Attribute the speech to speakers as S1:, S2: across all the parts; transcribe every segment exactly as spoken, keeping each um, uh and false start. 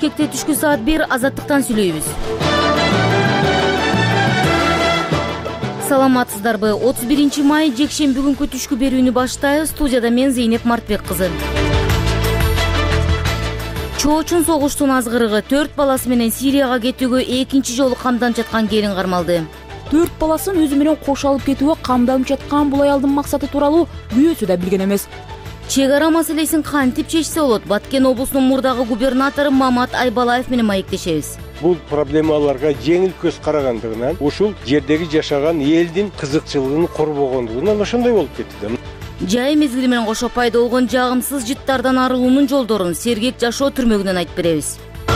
S1: Бишкекте түшкү саат бир азаттыктан сүйлөйбүз. Саламатсыздарбы? отуз биринчи май жекшемби күнкү түшкү берүүнү баштайбыз. Студияда мен Зейнеп Мартбек кызы. Чоочун согуштун азгырыгы төрт баласы менен Сирияга кетүүгө экинчи жолу камданып жаткан келин кармалды.
S2: Төрт баласын өзү менен кош алып кетүүгө камданып жаткан бул аялдын максаты тууралуу күйөөсү да билген эмес.
S1: Чек ара маселесин кантип чечсе болот? Баткен облусунун мурдагы губернатору Мамат Айбалаев менен маектешебиз.
S3: Бул проблемаларга жеңил көз карагандыгынан, ушул жердеги жашаган элдин кызыкчылыгын корбогондугунан ошондой болуп кетти.
S1: Жай мезгили менен кошо пайда болгон жагымсыз жыттардан арылуунун жолдорун Сергек жашоо түрмөгүнөн айтып беребиз.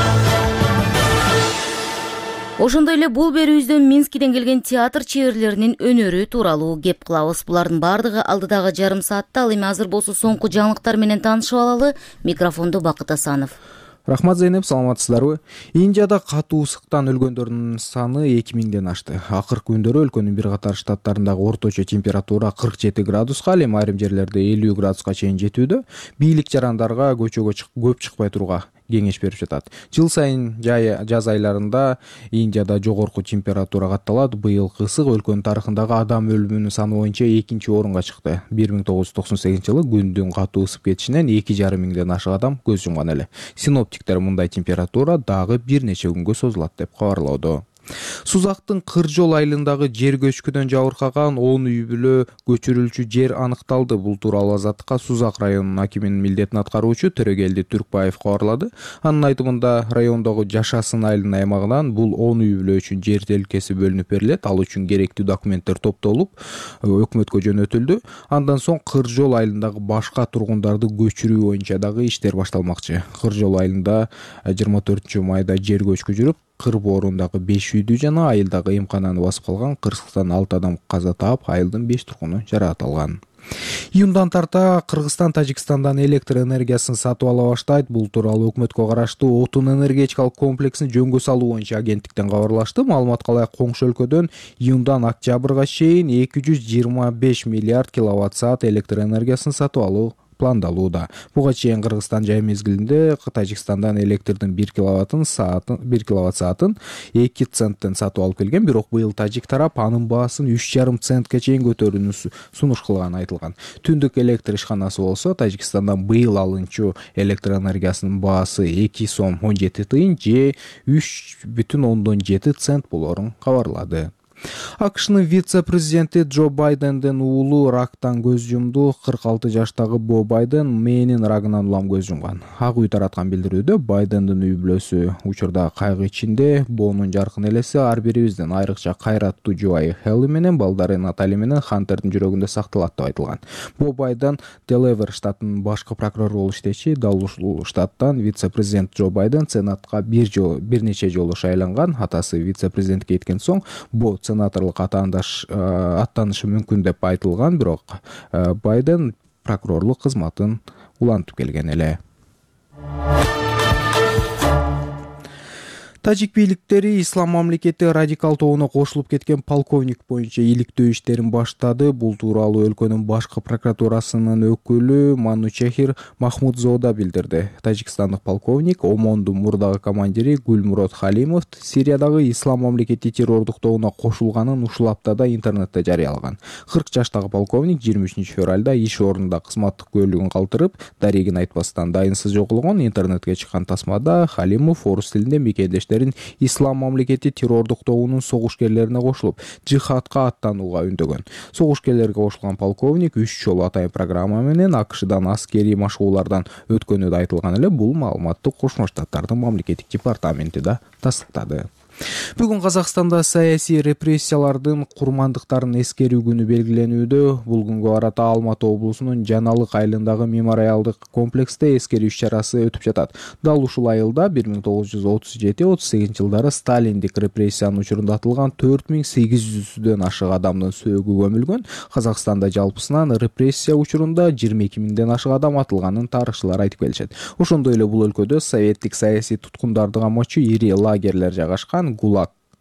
S1: Ошондой эле бул берүүбүздө Минскиден келген театр чеберлеринин өнөрү тууралуу кеп кылабыз. Булардын бардыгы алдыдагы жарым саатта. Ал эми азыр болсо соңку жаңылыктар менен таанышып алалы. Микрофондо Бакыт Асанов.
S4: Рахмат Зейнеп, саламатсыздарбы? Индияда катуу ысыктан өлгөндөрдүн саны эки миңден ашты. Акыркы күндөрү өлкөнүн бир катар штаттарындагы орточо температура кырк жети градуска, ал эми айрым жерлерде элүү градуска чейин жетүүдө. Бийлик жарандарга көчөгө көп чыкпай турууга кеңеш берип жатат. Жыл сайын жаз айларында Индияда жогорку температура катталат. Быйылкы ысык өлкөнүн тарыхындагы адам өлүмүнүн саны боюнча экинчи орунга чыкты. бир миң тогуз жүз токсон сегизинчи жылы күндүн катуу ысып кетишинен эки жарым миңден ашык адам көз жумган эле. Синоптиктер мындай температура дагы бир нече күнгө созулат деп кабарлоодо. Сузактын Кыржол айылындагы жер көчкүдөн жабыркаган он үй бүлө көчүрүлчү жер аныкталды. Бул тууралуу Азаттыкка Сузак районунун акиминин милдетин аткаруучу Төрөгелди Түркбаев кабарлады. Анын айтымында райондогу Жашасын айылынын аймагынан бул он үй бүлө үчүн жер телкеси бөлүнүп берилет. Ал үчүн керектүү документтер топтолуп өкмөткө жөнөтүлдү. Андан соң Кыржол айылындагы башка тургундарды көчүрүү боюнча дагы иштер башталмакчы. Кыржол айылында жыйырма төртүнчү майда жер көчкү жүрүп, Кыр боорундагы беш үйдү жана айылдагы эмкананы басып калган кырсыктан алты адам каза таап, айылдын беш тургуну жаракат алган. Июндан тарта Кыргызстан Тажикстандан электр энергиясын сатып ала баштайт. Бул тууралуу өкмөткө караштуу отун энергетикалык комплексин жөнгө салуу боюнча агенттиктен кабарлашты. Маалыматка ылайык, коңшу өлкөдөн июндан октябрга чейин эки жүз жыйырма беш миллиард киловатт саат электр энергиясын сатып алуу пландалууда. Буга чейин Кыргызстан жай мезгилинде Тажикстандан электрдин бир киловатт саатын бир киловатт саатын эки центтен сатып алып келген, бирок быйыл тажик тарап анын баасын үч жарым центке чейин көтөрүүнү сунуш кылганы айтылган. Түндүк электр ишканасы болсо Тажикстандан быйыл алынчу электр энергиясынын баасы эки сом он жети тыйын же үч бүтүн ондон жети цент болорун кабарлады. АКШнын вице-президенти Джо Байдендин уулу рактан көз жумду. кырк алты жаштагы Бо Байден мээнин рагынан улам көз жумган. Ак үй тараткан билдирүүдө Байдендин үй бүлөсү учурда кайгы ичинде. Бонун жаркын элеси ар бирибиздин, айрыкча кайраттуу жубайы Хелли менен балдары Натали менен Хантердин жүрөгүндө сакталат деп айтылган. Бо Байден Делавер штатынын башкы прокурору болуп иштечи. Дал ушул штаттан вице-президент Джо Байден сенатка бир жолу бир нече жолу шайланган. Атасы вице-президентке кеткен соң Бо сенаторлук атаандаш аттанышы мүмкүн деп айтылган, бирок Байден прокурорлук кызматын улантып келген эле. Тажик бийликтери ислам мамлекети радикал тобуна кошулуп кеткен полковник боюнча иликтөө иштерин баштады. Бул тууралуу өлкөнүн башкы прокуратурасынын өкүлү Манучехир Махмудзода билдирди. Тажикстандык полковник Омондун мурдагы командири Гулмурод Халимов Сириядагы ислам мамлекети террордук тобуна кошулганын ушул аптада интернетте жарыялаган. кырк жаштагы полковник жыйырма үчүнчү февралда иш орнунда кызматтык көлүгүн калтырып, дарегин айтпастан дайынсыз жоголгон. Интернетке чыккан тасмада Халимов орус тилинде мекендештер ислам мамлекети террордук тобунун согушкерлерине кошулуп, жихадка аттанууга үндөгөн. Согушкерлерге кошулган полковник үч жолу атайын программа менен АКШдан аскерий машыгуулардан өткөнү да айтылган эле. Бул маалыматты Кошмо Штаттардын мамлекеттик департаменти да тастыктады. Бүгүн Казакстанда саясий репрессиялардын курмандыктарын эскерүү күнү белгиленүүдө. Бул күнгө карата Алматы облусунун Жаналык айылындагы мемориалдык комплексте эскерүү иш-чарасы өтүп жатат. Дал ушул айылда бир миң тогуз жүз отуз жети отуз сегизинчи жылдары сталиндик репрессиянын учурунда атылган төрт миң сегиз жүздөн ашык адамдын сөөгү көмүлгөн. Казакстанда жалпысынан репрессия учурунда жыйырма эки миңден ашык адам атылганын тарыхчылар айтып келишет. Ошондой эле бул өлкөдө советтик саясий туткундарды камоочу ири лагерлер жайгашкан. ГУЛАГ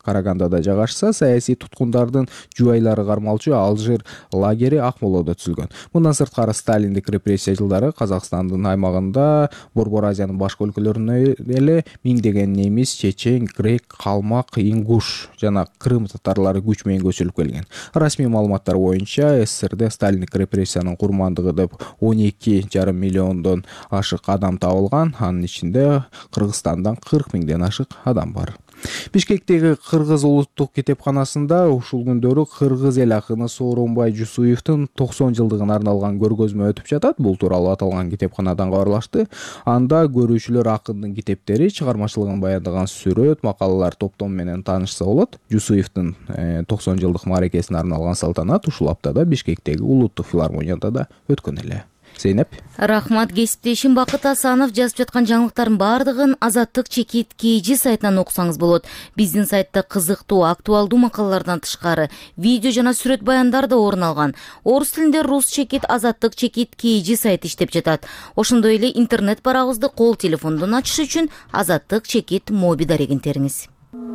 S4: Карагандада жайгашса, саясий туткундардын жубайлары кармалчу Алжир лагери Акмолодо түзүлгөн. Мындан сырткары сталиндик репрессия жылдары Казакстандын аймагында Борбор Азиянын башка өлкөлөрүнө эле миңдеген немис, чечен, грек, калмак, ингуш жана Крым татарлары күч менен көчүрүп келген. Расмий маалыматтар боюнча СССРде сталиндик репрессиянын курмандыгы деп он эки жарым миллиондон ашык адам табылган. Анын ичинде Кыргызстандан кырк миңден ашык адам бар. Бишкектеги Кыргыз улуттук китепканасында ушул күндөрү кыргыз эл акыны Сооронбай Жусуевдин токсон жылдыгына арналган көргөзмө өтүп жатат. Бул тууралуу аталган китепканадан кабарлашты. Анда көрүүчүлөр акындын китептери, чыгармачылыгын баяндаган сүрөт, макалалар топтому менен таанышса болот. Жусуевдин токсон жылдык мааракесине арналган салтанат ушул аптада Бишкектеги улуттук филармонияда да өткөн эле. Зейнеп.
S1: Рахмат, кесиптешим Бакыт Асанов. Жазып жаткан жаңылыктардын бардыгын Азаттык чекит kg сайтынан окусаңыз болот. Биздин сайтта кызыктуу, актуалдуу макалалардан тышкары видео жана сүрөт баяндар да орун алган. Орус тилинде Рус чекит Азаттык чекит kg сайты иштеп жатат. Ошондой эле интернет барабызды кол телефондон ачыш үчүн Азаттык чекит моби дарегин териңиз.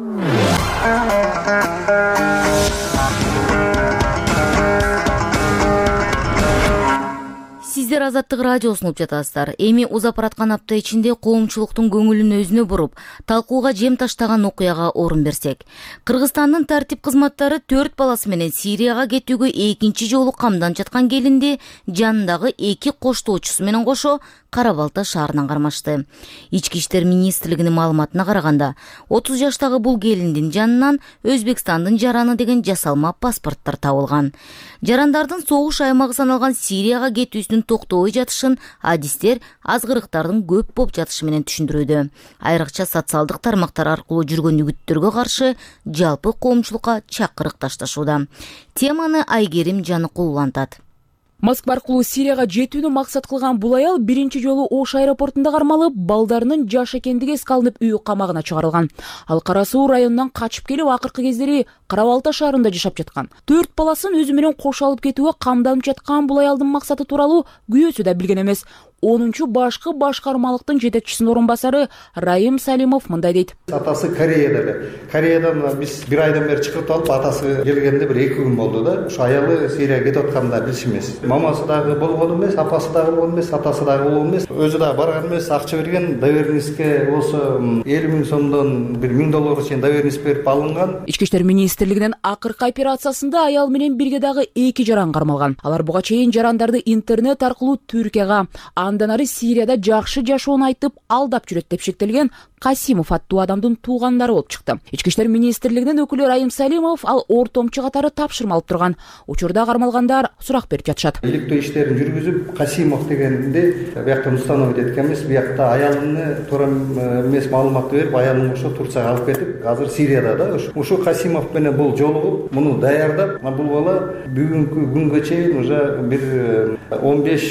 S1: Сиздер Азаттык радиосун угуп жатасыздар. Эми узап бараткан апта ичинде коомчулуктун көңүлүн өзүнө буруп, талкууга жем таштаган окуяга орун берсек. Кыргызстандын тартип кызматтары төрт баласы менен Сирияга кетүүгө экинчи жолу камданып жаткан келинди жанындагы эки коштоочусу менен кошо Кара Балта шаарынан кармашты. Ички иштер министрлигинин маалыматына караганда, отуз жаштагы бул келиндин жанынан Өзбекстандын жараны деген жасалма паспорттор табылган. Жарандардын согуш аймагы саналган Сирияга кетүүсүнүн токтобой жатышын адистер азгырыктардын көп болуп жатышы менен түшүндүрүүдө. Айрыкча социалдык тармактар аркылуу жүргөн үгүттөргө каршы жалпы коомчулукка чакырык ташташууда. Теманы Айгерим Жаныкулуу антат.
S2: Москва аркылуу Сирияга жетүүнү максат кылган бул аял биринчи жолу Ош аэропортунда кармалып, балдарынын жаш экендиги эскалынып үй камагына чыгарылган. Ал Кара Суу районунан качып келип, акыркы кездери Кара Балта шаарында жашап жаткан. Төрт баласын өзү менен кош алып кетүүгө камданып жаткан бул аялдын максаты тууралуу күйөөсү да билген эмес. онунчу башкы башкармалыктын жетекчисинин орун басары Райым Салимов мындай дейт.
S5: Атасы Кореяда эле. Кореядан биз бир айдан бери чакыртып алып, атасы келгенде бир эки күн болду да. Ушу аялы Сирияга кетип атканда билишимиз. Мамасы дагы болгон эмес, апасы дагы болгон эмес, атасы дагы болгон эмес. Өзү дагы барган эмес, акча берген, доверенностьке болсо элүү миң сомдон бир миң долларга чейин доверенность берип алынган.
S2: Ички иштер министрлигинин акыркы операциясында аял менен бирге дагы эки жаран кармалган. Алар буга чейин жарандарды интернет аркылуу Түркияга, андан ары Сирияда жакшы жашоону айтып алдап жүрөт деп шектелген Касимов аттуу адамдын туугандары болуп чыкты. Ички иштер министрлигинин өкүлү Райым Салимов ал ортомчу катары тапшырма алып турган. Учурда кармалгандар сурак берип жатышат.
S5: Иликтөө иштерин жүргүзүп, Касимов дегенди бияктан установить эткен эмес, биякта аялыны туура эмес маалымат берип, аялын ошо Турцияга алып кетип, азыр Сирияда да. Ушу Касимов менен бул жолугуп, муну даярдап, бул бала бүгүнкү күнгө чейин уже бир он беш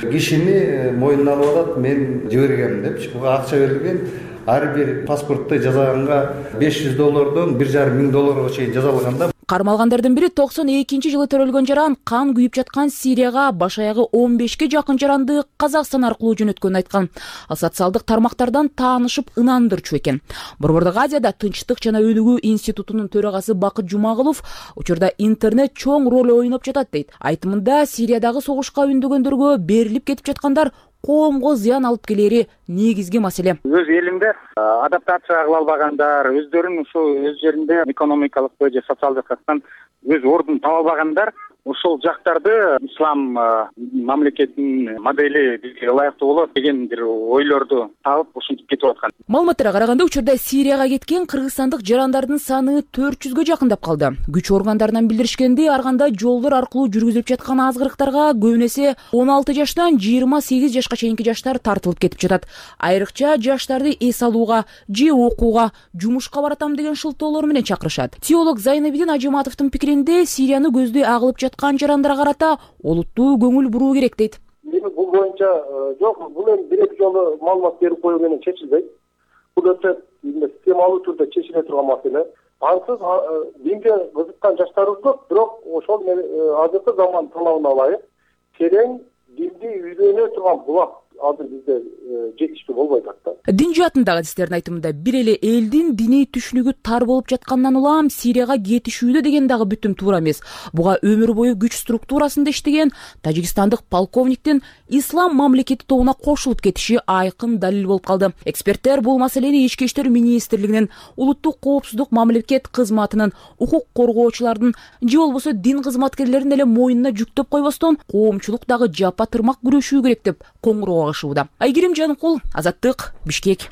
S5: кишини мойнуна алып атат, мен жибергем деп. Буга акча берилген. Ар бир паспортты жазаганга беш жүз доллардан бир жарым миң долларга чейин жазалганда.
S2: Кармалгандардын бири токсон экинчи жылы төрөлгөн жаран кан күйүп жаткан Сирияга баш аягы он бешке жакын жаранды Казакстан аркылуу жөнөткөнүн айткан. Ал социалдык тармактардан таанышып ынандырчу экен. Борбордук Азияда Тынчтык жана өнүгүү институтунун төрагасы Бакыт Жумагулов учурда интернет чоң роль ойноп жатат дейт. Айтымында Сириядагы согушка үндөгөндөргө берилип кетип жаткандар коомго зыян алып келери негизги маселе.
S6: Өз элинде адаптация кыла албагандар, өздөрүн ушул өз жеринде экономикалык же социалдык жактан өз ордун таба албагандар ушул жактарды ислам мамлекетинин модели бизге ылайыктуу болот деген бир ойлорду табып ушинтип кетип аткан.
S2: Маалыматтарга караганда учурда Сирияга кеткен кыргызстандык жарандардын саны төрт жүзгө жакындап калды. Күч органдарынан билдиришкенде, ар кандай жолдор аркылуу жүргүзүлүп жаткан азгырыктарга көбүнесе он алты жаштан жыйырма сегиз жашка чейинки жаштар тартылып кетип жатат. Айрыкча жаштарды эс алууга же окууга, жумушка баратам деген шылтоолор менен чакырышат. Теолог Зайнабидин Ажыматовдун пикиринде, Сирияны көздөй агылып жаткан жарандарга карата олуттуу көңүл буруу керек дейт.
S7: Эми бул боюнча жок, бул эми бир эки жолу маалымат берип коюу менен чечилбейт. Бул өтө системалуу түрдө чечиле турган маселе. Ансыз динге кызыккан жаштарыбыз көп, бирок ошол азыркы заман талабына ылайык терең динди үйрөнө турган булак азыр бизде жетиштүү болбой атат да.
S2: Дин жаатындагы адистердин айтымында бир эле элдин диний түшүнүгү тар болуп жаткандан улам Сирияга кетишүүдө деген дагы бүтүм туура эмес. Буга өмүр бою күч структурасында иштеген тажикстандык полковниктин ислам мамлекети тобуна кошулуп кетиши айкын далил болуп калды. Эксперттер бул маселени Ички иштер министрлигинин, улуттук коопсуздук мамлекет кызматынын, укук коргоочулардын же болбосо дин кызматкерлеринин эле мойнуна жүктөп койбостон коомчулук дагы жапа тырмак күрөшүү керек деп коңгуроо кагышууда. Айгерим Жаныкул, Азаттык, Бишкек.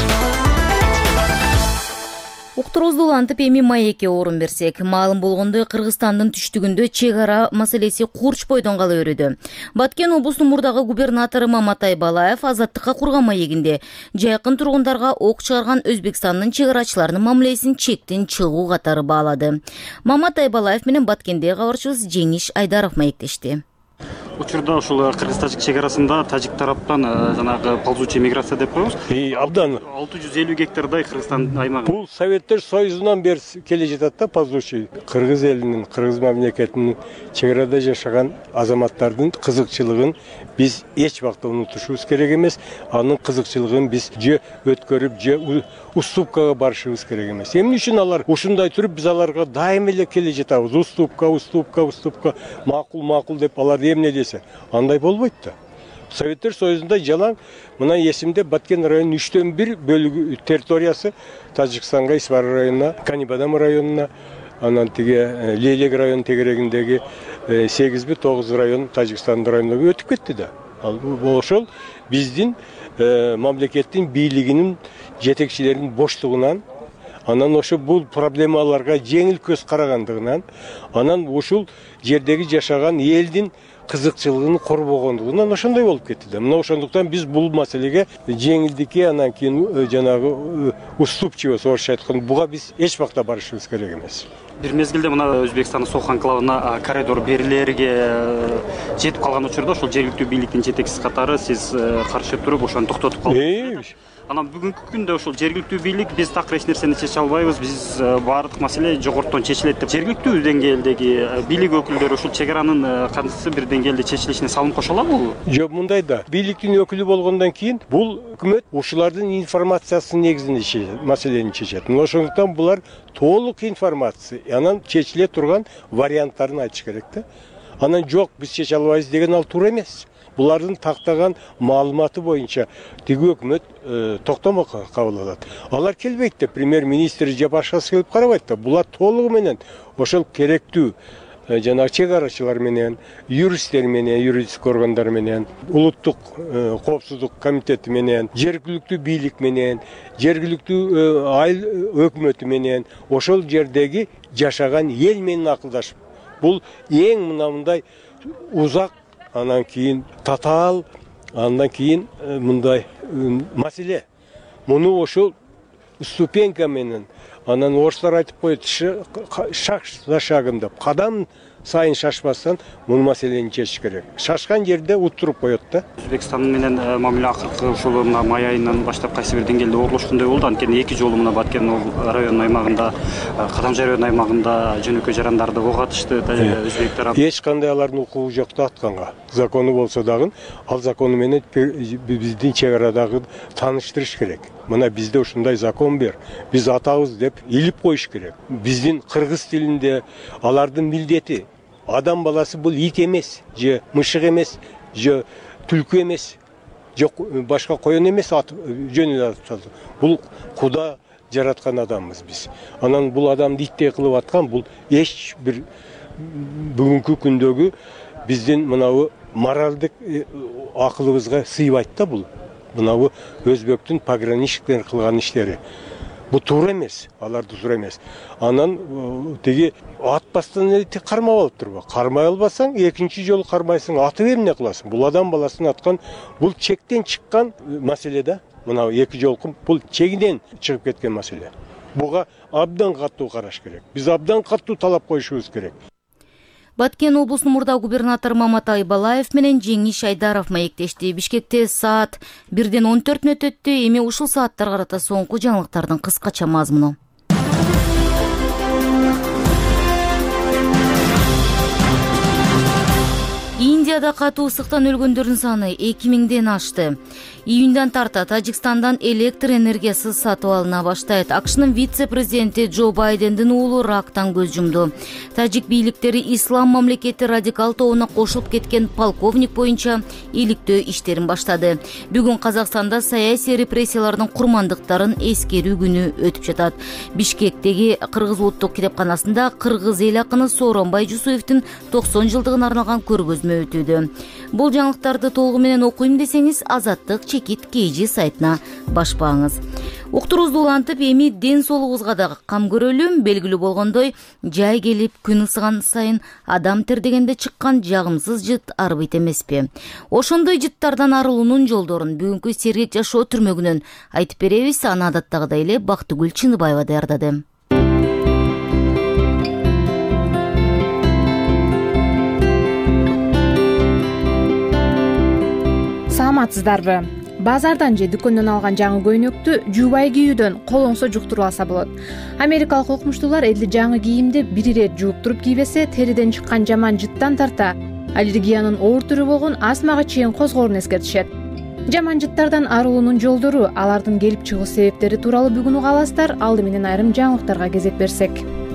S1: Уктуруубузду улантып эми маекке орун берсек, маалым болгондой Кыргызстандын түштүгүндө чек ара маселеси курч бойдон кала берүүдө. Баткен облусунун мурдагы губернатору Маматай Балаев Азаттыкка курган маегинде жайкын тургундарга ок чыгарган Өзбекстандын чек арачыларынын мамилесин чектен чыгуу катары баалады. Маматай Балаев менен Баткендеги кабарчыбыз Жеңиш Айдаров маектешти.
S8: Учурда ушул кыргыз-тажик чек арасында тажик тараптан жанагы ползучий миграция деп коебуз.
S3: И абдан
S8: алты жүз элүү гектардай Кыргызстан аймагы.
S3: Бул Советтер Союзунан бери келе жатат да ползучий. Кыргыз элинин, кыргыз мамлекетинин чек арада жашаган азаматтардын кызыкчылыгын биз эч убакта унутушубуз керек эмес. Анын кызыкчылыгын биз же өткөрүп, же уступкага барышыбыз керек эмес. Эмне үчүн алар ушундай туруп биз аларга дайым эле келе жатабыз. Уступка, уступка, уступка, макул, макул деп алар эмне десе, андай болбойт да. Советтер Союзунда жалаң мына эсимде Баткен районунун үчтөн бир бөлүгү территориясы Тажикстанга, Исвар районуна, Канибадам районуна, анан тиге Лейлек районунун тегерегиндеги сегиз бир тогуз район Тажикстандын районуна өтүп кетти да. Ал ошол биздин мамлекеттин бийлигинин жетекчилеринин боштугунан, анан ошо бул проблемаларга жеңил көз карагандыгынан, анан ушул жердеги жашаган элдин кызыкчылыгын корбогондугунан ошондой болуп кетти да. Мына ошондуктан биз бул маселеге жеңилдикке, анан кийин жанагы уступчивость орусча айтканда буга биз эч убакта барышыбыз керек эмес.
S8: Бир мезгилде мына Өзбекстандын Сох анклавына коридор берилерге жетип калган учурда ошол жергиликтүү бийликтин жетекчиси катары сиз каршы туруп ошону токтотуп калдыңыз. Анан бүгүнкү күндө ошол жергиликтүү бийлик биз такыр эч нерсени чече албайбыз, биз баардык маселе жогорудон чечилет деп. Жергиликтүү деңгээлдеги бийлик өкүлдөрү ушул чек аранын кандайсы бир деңгээлде чечилишине салым кошо алабы?
S3: Жок, мындай да. Бийликтин өкүлү болгондон кийин бул өкмөт ушулардын информациясынын негизинде маселени чечет. Ошондуктан булар толук информация, анан чечиле турган варианттарын айтыш керек да. Анан жок, биз чече албайбыз деген ал туура эмес. Булардын тактаган маалыматы боюнча тиги өкмөт токтомо кабыл алат. Алар келбейт да, премьер-министр же башкасы келип карабайт да. Булар толугу менен ошол керектүү жанагы чек арачылар менен, юристтер менен, юридический органдар менен, улуттук коопсуздук комитети менен, жергиликтүү бийлик менен, жергиликтүү айыл өкмөтү менен ошол жердеги жашаган эл менен акылдашып, бул эң мындай узак, анан кийин татаал, андан кийин мындай маселе. Муну ошол ступенька менен, анан орустар айтып коет, шаг за шагом деп, кадам сайын шашпастан бул маселени чечиш керек. Шашкан жерде уттуруп коет да.
S8: Өзбекстан менен мамиле акыркы ушул май айынан баштап кайсы бир деңгээлде оорлошкондой болду. Анткени эки жолу мына Баткен районунун аймагында, Кадамжай районунун аймагында жөнөкөй жарандарды ок атышты өзбек тарапы.
S3: Эч кандай алардын укугу жок да атканга. Закону болсо дагы, ал закону менен биздин чек арадагы тааныштырыш керек. Мына бизде ушундай закон бар. Биз атабыз деп илип коюш керек. Биздин кыргыз тилинде алардын милдети, адам баласы бул ит эмес, же мышык эмес, же түлкү эмес, же башка коен эмес, жөнүн атып. Бул Куда жараткан адамбыз биз. Анан бул адамды иттей кылып аткан, бул эч бир бүгүнкү күндөгү биздин мынабу моралдык акылыбызга сыйбайт да бул. Мынабу өзбектин пограничниктер кылган иштери. Бу туура эмес, аларды туура эмес. Анан тиги атпастан эле кармап алып турбу. Кармай албасаң, экинчи жолу кармайсың, атып эмне кыласың? Бул адам баласын аткан, бул чектен чыккан маселе да. Мына эки жолку бул чегинен чыгып кеткен маселе. Буга абдан каттуу караш керек. Биз абдан каттуу талап коюшубуз керек.
S1: Баткен облусунун мурда губернатору Маматай Балаев менен Жеңиш Айдаров маектешти. Бишкекте саат бирден он төрт мүнөт өттү. Эми ушул сааттар карата соңку жаңылыктардын кыскача мазмуну. Индияда катуу ысыктан өлгөндөрдүн саны эки миңден ашты. Июндан тарта Тажикстандан электр энергиясы сатып алына баштайт. АКШнын вице-президенти Джо Байдендин уулу рактан көз жумду. Тажик бийликтери ислам мамлекети радикал тобуна кошулуп кеткен полковник боюнча иликтөө иштерин баштады. Бүгүн Казакстанда саясий репрессиялардын курмандыктарын эскерүү күнү өтүп жатат. Бишкектеги Кыргыз улуттук китепканасында кыргыз эл акыны Сооронбай Жусуевдин токсон жылдыгына арналган көргөзмө өтүүдө. Бул жаңылыктарды толугу менен окуйм десеңиз, Азаттык чекит кейжи сайтына башпаңыз. Уктурубузду улантып, эми ден соолугубузга да кам көрөлү. Белгилүү болгондой, жай келип күн ысыган сайын адам тердегенде чыккан жагымсыз жыт арбыйт эмеспи? Ошондой жыттардан арылуунун жолдорун бүгүнкү сергек жашоо түрмөгүнөн айтып беребиз. Аны адаттагыдай эле Бактыгүл Чыныбаева даярдады.
S9: Саламатсыздарбы? Базардан же дүкөндөн алган жаңы көйнөктү жуубай кийүүдөн колоңсо жуктуруп алса болот. Америкалык окумуштуулар элди жаңы кийимди бир ирет жууп туруп кийбесе, териден чыккан жаман жыттан тарта аллергиянын оор түрү болгон астмага чейин козгоорун эскертишет. Жаман жыттардан арылуунун жолдору, алардын келип чыгуу себептери тууралуу бүгүн уга аласыздар. Алды менен айрым жаңылыктарга кезек берсек.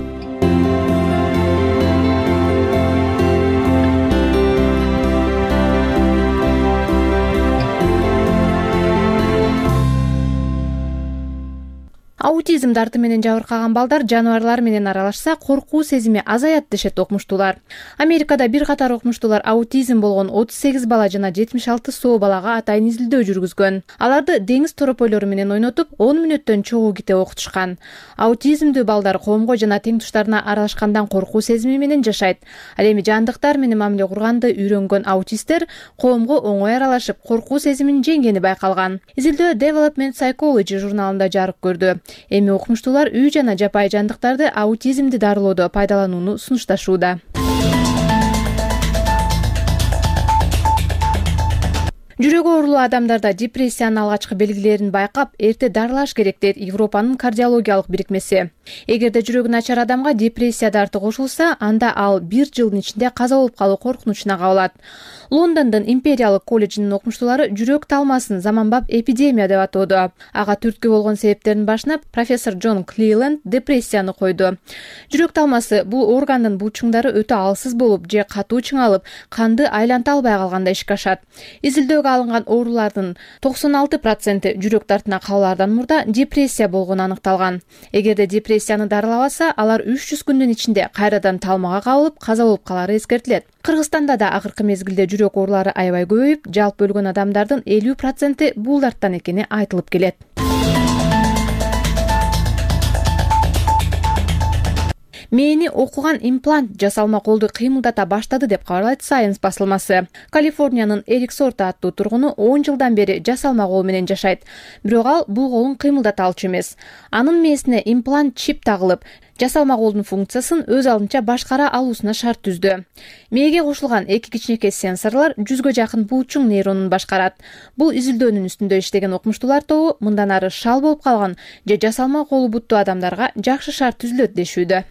S9: Аутизм дарты менен жабыркаган балдар жаныбарлар менен аралашса, коркуу сезими азаят дешет окумуштуулар. Америкада бир катар окумуштуулар аутизм болгон отуз сегиз бала жана жетимиш алты соо балага атайын изилдөө жүргүзгөн. Аларды деңиз торопойлору менен ойнотуп, он мүнөттөн чогуу ките окутушкан. Аутизмдүү балдар коомго жана тең туштарына аралашкандан коркуу сезими менен жашайт. Ал эми жандыктар менен мамиле курганды үйрөнгөн аутисттер коомго оңой аралашып, коркуу сезимин жеңгени байкалган. Изилдөө Development Psychology журналында жарык көрдү. Эми окумуштуулар үй жана жапайы жандыктарды аутизмди дарылоодо пайдаланууну сунушташууда. Жүрөгү оорулуу адамдарда депрессиянын алгачкы белгилерин байкап, эрте дарылаш керек дейт Европанын кардиологиялык бирикмеси. Эгерде жүрөгү начар адамга депрессия дарты кошулса, анда ал бир жылдын ичинде каза болуп калуу коркунучуна кабылат. Лондондун Империялык колледжинин окумуштуулары жүрөк талмасын заманбап эпидемия деп атоодо. Ага түрткү болгон себептердин башына профессор Джон Клиленд депрессияны койду. Жүрөк талмасы бул органдын булчуңдары өтө алсыз болуп же катуу чыңалып, канды айланта албай калганда ишке ашат. Изилдөөгө алынган оорулардын токсон алты проценти жүрөк дартына кабылаардан мурда депрессия болгону аныкталган. Эгерде депрессияны дарылабаса, алар үч жүз күндүн ичинде кайрадан талмага кабылып, каза болуп калары эскертилет. Кыргызстанда да акыркы мезгилде жүрөк оорулары аябай көбөйүп, жалпы өлгөн адамдардын элүү проценти бул дарттан экени айтылып келет. Мээни окуган имплант жасалма колду кыймылдата баштады деп кабарлайт Science басылмасы. Калифорниянын Эрик Сорта аттуу тургуну он жылдан бери жасалма кол менен жашайт. Бирок ал бул колун кыймылдата алчу эмес. Анын мээсине имплант чип тагылып, жасалма колдун функциясын өз алдынча башкара алуусуна шарт түздү. Мээге кошулган эки кичинекей сенсорлор жүзгө жакын булчуң нейронун башкарат. Бул изилдөөнүн үстүндө иштеген окумуштуулар тобу мындан ары шал болуп калган же жасалма колу буттуу адамдарга жакшы шарт түзүлөт дешүүдө.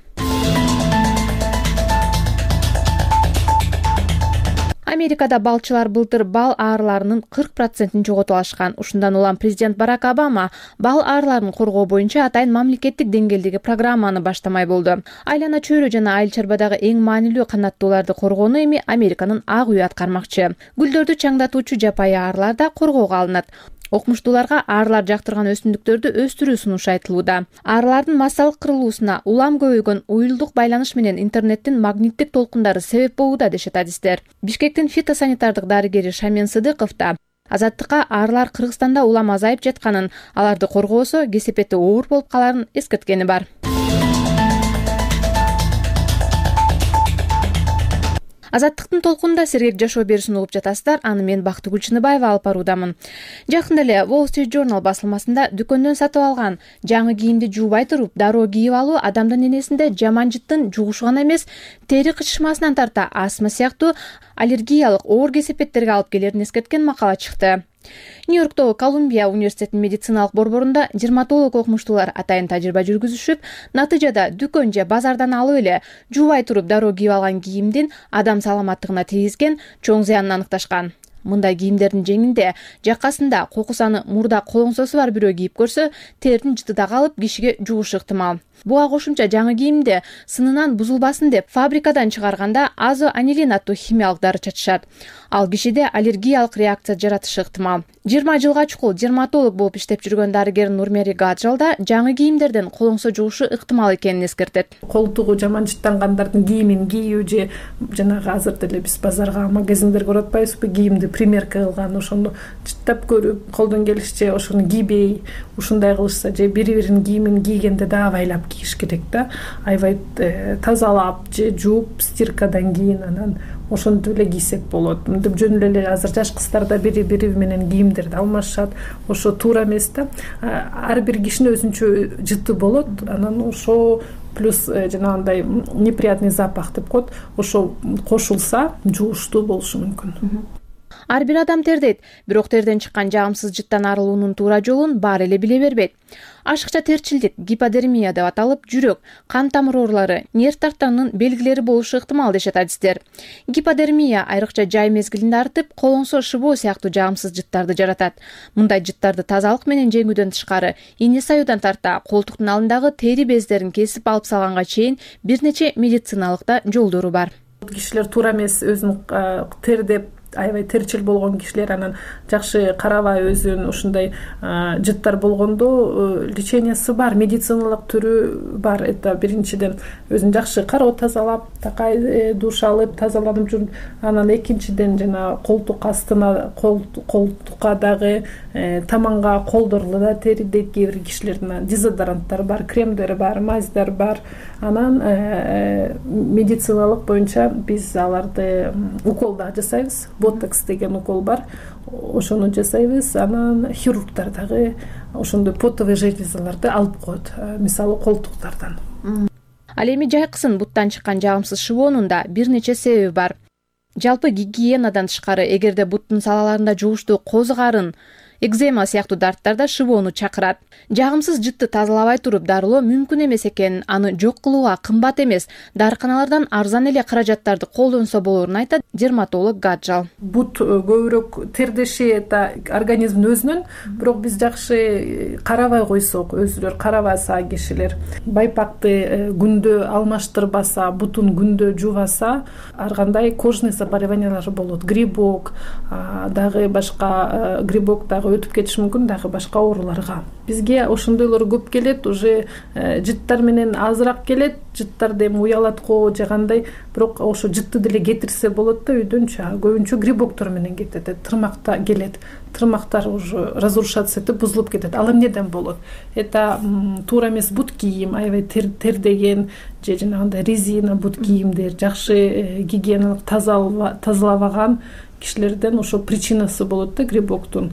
S9: Америкада балчылар былтыр бал аарыларынын кырк процентин жоготуп алышкан. Ушундан улам президент Барак Обама бал аарыларын коргоо боюнча атайын мамлекеттик деңгээлдеги программаны баштамай болду. Айлана чөйрө жана айыл чарбадагы эң маанилүү канаттууларды коргоону эми Американын ак үйү аткармакчы. Гүлдөрдү чаңдатуучу жапайы аарылар да коргоого алынат. Окумуштууларга аарылар жактырган өсүмдүктөрдү өстүрүү сунушу айтылууда. Аарылардын массалык кырылуусуна улам көбөйгөн уюлдук байланыш менен интернеттин магниттик толкундары себеп болууда дешет адистер. Бишкектин фитосанитардык дарыгери Шамен Сыдыков да Азаттыкка аарылар Кыргызстанда улам азайып жатканын, аларды коргоосо кесепети оор болуп каларын эскерткени бар. Азаттыктын толкунда сергек жашоо берүүсүн угуп жатасыздар. Аны мен Бактыгүл Чыныбаева алып баруудамын. Жакында эле Wall Street Journal басылмасында дүкөндөн сатып алган жаңы кийимди жуубай туруп дароо кийип алуу адамдын энесинде жаман жыттын жугушу гана эмес, тери кычышмасынан тарта астма сыяктуу аллергиялык оор кесепеттерге алып келерин эскерткен макала чыкты. Нью-Йорктогу Колумбия университетинин медициналык борборунда дерматолог окумуштуулар атайын тажрыйба жүргүзүшүп, натыйжада дүкөн же базардан алып эле жуубай туруп дароо кийип алган кийимдин адам саламаттыгына тийгизген чоң зыянын аныкташкан. Мындай кийимдердин жеңинде, жакасында кокусаны мурда колоңсосу бар бирөө кийип көрсө, тердин жытыда калып кишиге жугушу ыктымал. Буга кошумча жаңы кийимде сынынан бузулбасын деп фабрикадан чыгарганда азоанилин аттуу химиялык дары чачышат. Ал кишиде аллергиялык реакция жаратышы ыктымал. жыйырма жылга чукул дерматолог болуп иштеп жүргөн дарыгер Нурмери Гаджал да жаңы кийимдерден колоңсо жугушу ыктымал экенин эскертет.
S10: Колтугу жаман жыттангандардын кийимин кийүү же жанагы азыр деле биз базарга, магазиндерге баратпайбызбы, кийимди примерка кылган, ошону жыттап көрүп, колдон келишче ошону кийбей, ушундай кылышса же бири-биринин кийимин кийгенде дагы байлап кийиш керек да. Аябай тазалап же жууп, стиркадан кийин анан ошентип эле кийсек болот. Мынтип жөн эле азыр жаш кыздарда бири-бири менен кийимдерди алмашат. Ошо туура эмес да. Ар бир кишинин өзүнчө жыты болот. Анан ошо плюс жанагындай неприятный запах деп коет. Ошо кошулса жугуштуу болушу мүмкүн.
S9: Ар бир адам тердейт, бирок терден чыккан жагымсыз жыттан арылуунун туура жолун баары эле биле бербейт. Ашыкча терчилдик, гиподермия деп аталып, жүрөк, кан тамыр оорулары, нерв тартанынын белгилери болушу ыктымал дешет адистер. Гиподермия айрыкча жай мезгилинде артып, колоңсо шыбоо сыяктуу жагымсыз жыттарды жаратат. Мындай жыттарды тазалык менен жеңүүдөн тышкары, ийне саюудан тарта колтуктун алдындагы тери бездерин кесип алып салганга чейин бир нече медициналык да жолдору бар.
S10: Кишилер туура эмес өзүн тердеп аябай терчил болгон кишилер анан жакшы карабай өзүн ушундай жыттар болгондо лечениясы бар, медициналык түрү бар. Это биринчиден өзүн жакшы кароо тазалап, такай душ алып, тазаланып жүрүп, анан экинчиден жана колтук астына, колтукка дагы таманга колдорулу да тери дейт кээ бир кишилердин дезодоранттар бар, кремдер бар, мазьдар бар. Анан медициналык боюнча биз аларды укол да жасайбыз. Ботокс деген укол бар, ошону жасайбыз. Анан хирургдар дагы ошондой потовый железаларды алып коет, мисалы колтуктардан.
S9: Ал эми жайкысын буттан чыккан жагымсыз шыбоонун да бир нече себеби бар. Жалпы гигиенадан тышкары, эгерде буттун салаларында жугуштуу козу карын, экзема сыяктуу дарттарда шыбоону чакырат. Жагымсыз жытты тазалабай туруп дарылоо мүмкүн эмес экенин, аны жок кылууга кымбат эмес, дарыканалардан арзан эле каражаттарды колдонсо болорун айтат дерматолог Гаджал.
S10: Бут көбүрөөк тердеши это организмдин өзүнөн, бирок биз жакшы карабай койсок, өзүлөр карабаса кишилер, байпакты күндө алмаштырбаса, бутун күндө жуубаса, ар кандай кожный заболеваниялар болот. Грибок, дагы башка грибок дагы өтүп кетиши мүмкүн, дагы башка ооруларга. Бизге ошондойлор көп келет, уже жыттар менен азыраак келет, жыттарды эми уялатко же кандай, бирок ошо жытты деле кетирсе болот да үйдөнчү. Көбүнчө грибоктор менен кетет, тырмакта келет. Тырмактар уже разрушаться этип бузулуп кетет. Ал эмнеден болот? Это туура эмес бут кийим, аябай тердеген же жанагындай резина бут кийимдер, жакшы гигиеналык тазалабаган кишилерден ошо причинасы болот да грибоктун.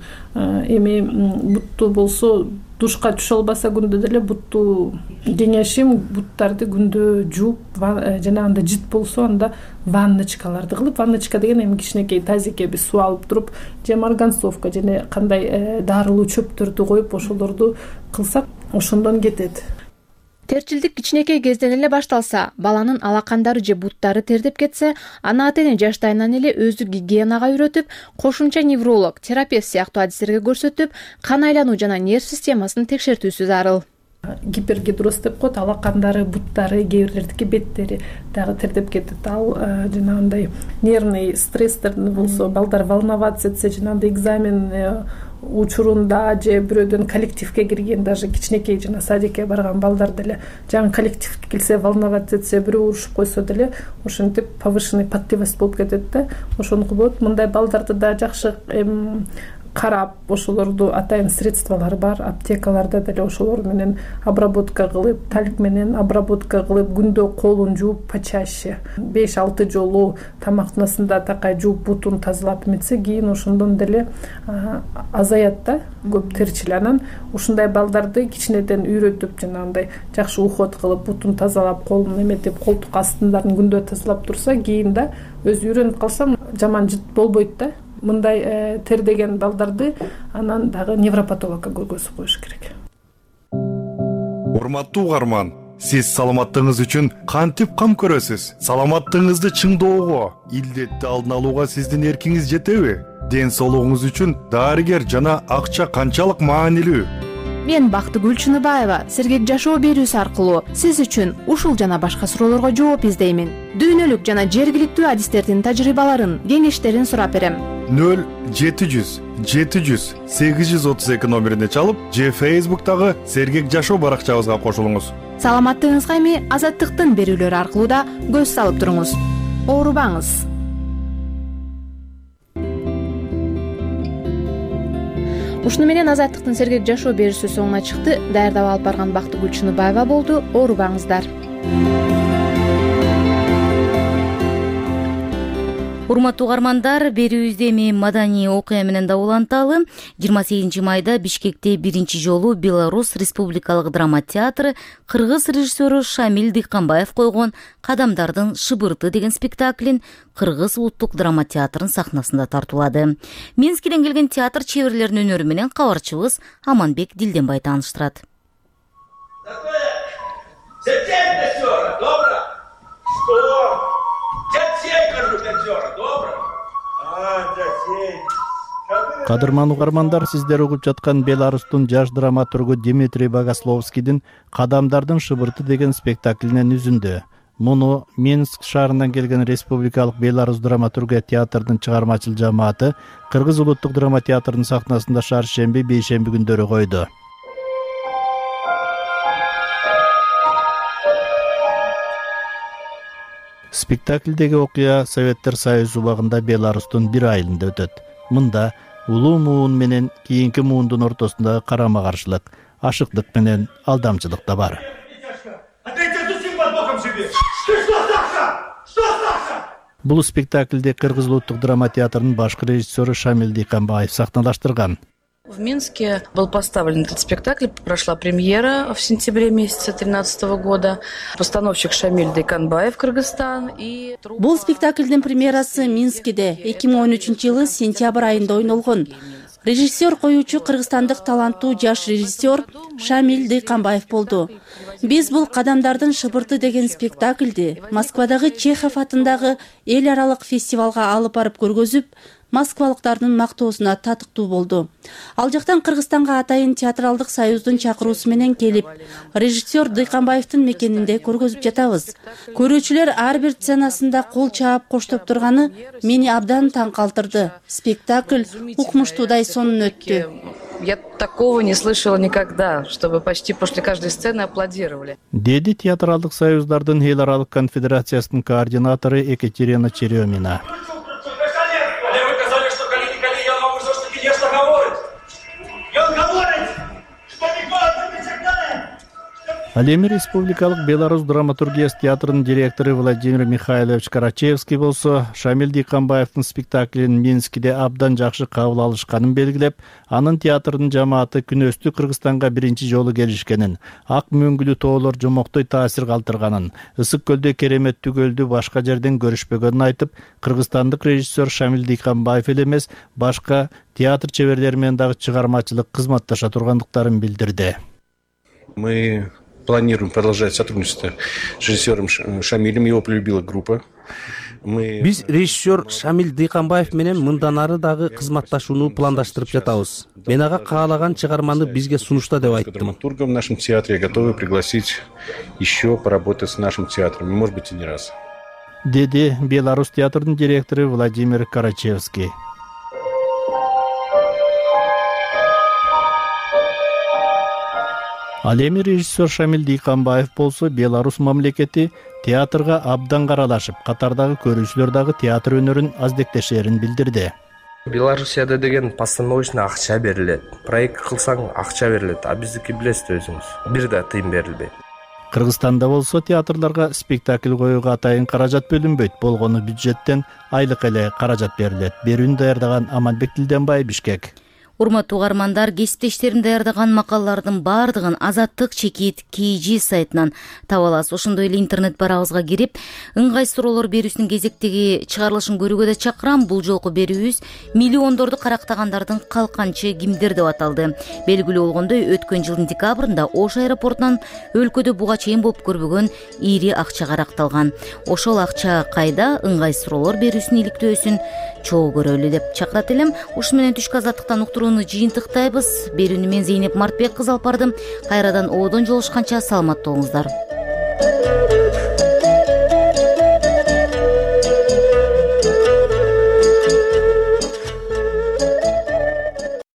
S10: Эми бутту болсо душка түшө албаса күндө деле бутту кеңешим буттарды күндө жууп, жанагындай жыт болсо анда ванночкаларды кылып, ванночка деген эми кичинекей тазикке биз суу алып туруп, же марганцовка же кандай дарылуу чөптөрдү коюп ошолорду кылсак, ошондон кетет.
S9: Терчилдик кичинекей кезден эле башталса, баланын алакандары же буттары тердеп кетсе, аны ата-эне жаштайынан эле өздүк гигиенага үйрөтүп, кошумча невролог, терапевт сыяктуу адистерге көрсөтүп, кан айлануу жана нерв системасын текшертүүсү зарыл.
S10: Гипергидроз деп коет, алакандары, буттары, кээ бирлердики беттери дагы тердеп кетет. Ал жанагындай нервный стресстерди болсо, балдар волноваться этсе, жанагындай экзамен учурунда же бирөөдөн коллективге кирген, даже кичинекей жана садикке барган балдар деле жаңы коллективге келсе, волноваться этсе, бирөө урушуп койсо деле ошентип повышенный потливость болуп кетет да. Ошону болот. Мындай балдарды да жакшы карап, ошолорду атайын средстволор бар, аптекаларда деле ошолор менен обработка кылып, талик менен обработка кылып, күндө колун жууп почаще беш алты жолу тамактанасында такай жууп, бутун тазалап эметсе, кийин ошондон деле азаят да көп терчил. Анан ушундай балдарды кичинеден үйрөтүп, жанагындай жакшы уход кылып, бутун тазалап, колун эметип, колтук астындарын күндө тазалап турса, кийин да өзү үйрөнүп калса, жаман жыт болбойт да. мындай тердеген балдарды анан дагы невропатологко көргөзүп коюш керек.
S11: Урматтуу угарман, сиз саламаттыгыңыз үчүн кантип кам көрөсүз? Саламаттыгыңызды чыңдоого, илдетти алдын алууга сиздин эркиңиз жетеби? Ден соолугуңуз үчүн дарыгер жана акча канчалык маанилүү?
S9: Мен Бактыгүл Чыныбаева сергек жашоо берүүсү аркылуу сиз үчүн ушул жана башка суроолорго жооп издеймин. Дүйнөлүк жана жергиликтүү адистердин тажрыйбаларын, кеңештерин сурап берем.
S11: нөл жети жүз жети жүз сегиз жүз отуз эки номерине чалып, же Facebook'тагы сергек жашоо баракчабызга кошулуңуз.
S9: Саламаттыгыңызга эми Азаттыктын берүүлөрү аркылуу да көз салып туруңуз. Оорубаңыз. Ушуну менен Азаттыктын сергек жашоо берүүсү соңуна чыкты. Даярдап алып барган Бактыгүл Чыныбаева болду. Оорубаңыздар.
S1: Урматтуу угармандар, берүүбүздү эми маданий окуя менен да уланталы. жыйырма сегизинчи майда Бишкекте биринчи жолу Беларусь Республикалык драма театры кыргыз режиссеру Шамил Дыйканбаев койгон «Кадамдардын шыбырты» деген спектаклин Кыргыз улуттук драма театрынын сахнасында тартуулады. Минскиден келген театр чеберлеринин өнөрү менен кабарчыбыз Аманбек Дилденбай тааныштырат.
S12: Кадырман угармандар, сиздер угуп жаткан Беларустун жаш драматургу Дмитрий Богословскийдин «Кадамдардын шыбырты» деген спектаклинен үзүндү. Муну Минск шаарынан келген Республикалык Беларусь драматургия театрдын чыгармачыл жамааты Кыргыз улуттук драма театрынын сахнасында шаршемби, бейшемби күндөрү койду. Спектаклдеги окуя Советтер Союзу убагында Беларустун бир айылында өтөт. Мында улуу муун менен кийинки муундун ортосундагы карама-каршылык, ашыктык менен алдамчылык да бар. Бул спектаклде Кыргыз улуттук драма театрынын башкы режиссеру Шамил Дыйканбаев сахналаштырган.
S13: В Минске был поставлен этот спектакль, прошла премьера в сентябре месяце две тысячи тринадцатого года. Постановщик Шамиль Дыйканбаев, Кыргызстан. И...
S14: Бул спектакльдин премьерасы Минскиде эки миң он үчүнчү жылы сентябрь айында ойнолгон. Режиссер коюучу кыргызстандык таланттуу жаш режиссер Шамиль Дыйканбаев болду. Биз бул «Кадамдардын шыбырты» деген спектакльди Москвадагы Чехов атындагы эл аралык фестивалга алып барып көргөзүп, москвалыктардын мактоосуна татыктуу болду. Ал жактан Кыргызстанга атайын театралдык союздун чакыруусу менен келип, режиссер Дыйканбаевдин мекенинде көргөзүп жатабыз. Көрүүчүлөр ар бир сценасында кол чаап коштоп турганы мени абдан таң калтырды. Спектакль укмуштуудай сонун өттү.
S13: Я такого не слышала никогда, чтобы почти после каждой сцены аплодировали.
S12: Деди театралдык союздардын эл аралык конфедерациясынын координатору Екатерина Черемина. Ал эми Республикалык Беларусь драматургиясы театрынын директору Владимир Михайлович Карачевский болсо, Шамил Дыйканбаевдин спектаклин Минскиде абдан жакшы кабыл алышканын белгилеп, анын театрдын жамааты күнөстүү Кыргызстанга биринчи жолу келишкенин, ак мөңгүлүү тоолор жомоктой таасир калтырганын, ысык көлдө кереметтүү көлдү башка жерден көрүшпөгөнүн айтып, кыргызстандык режиссер Шамил Дыйканбаев эле эмес, башка театр чеберлери менен дагы чыгармачылык кызматташа тургандыктарын билдирди.
S15: Мы планируем продолжать сотрудничество с режиссером Шамилем, его полюбила группа. Мы...
S16: Биз режиссер Шамил Дыйканбаев менен мындан ары дагы кызматташууну пландаштырып жатабыз. Мен ага каалаган чыгарманы бизге сунушта деп айттым.
S15: Драматургом в нашем театре готовы пригласить еще поработать с нашим театром, может быть и не раз.
S12: Деди Беларусь театрынын директору Владимир Карачевский. Ал эми режиссер Шамил Дыйканбаев болсо, Беларусь мамлекети театрга абдан каралашып, катардагы көрүүчүлөр дагы театр өнөрүн аздектешерин билдирди.
S17: Белоруссияда деген постановочный акча берилет. Проект кылсаң акча берилет, а биздики билесиз өзүңүз. Бир да тыйын берилбейт.
S12: Кыргызстанда болсо театрларга спектакль коюуга атайын каражат бөлүнбөйт, болгону бюджеттен айлык эле каражат берилет. Берүүнү даярдаган Аманбек Дилденбай, Бишкек.
S1: урматтуу угармандар, кесиптештерим даярдаган макалалардын баардыгын Азаттык чекит kg сайтынан таба аласыз. Ошондой эле интернет барабызга кирип, ыңгай суроолор берүүсүнүн кезектеги чыгарылышын көрүүгө да чакырам. Бул жолку берүүбүз миллиондорду карактагандардын калканчы кимдер деп аталды. Белгилүү болгондой, өткөн жылдын декабрында Ош аэропортунан өлкөдө буга чейин болуп көрбөгөн ири акча каракталган. Ошол акча кайда? Ыңгай суроолор берүүсүнүн иликтөөсүн чогуу көрөлү деп чакырат элем. Ушун менен түшкү азаттыктан уктурууну жыйынтыктайбыз. Берүүнү мен Зейнеп Мартбек кызы алып бардым. Кайрадан оодон жолугушканча саламатта болуңуздар.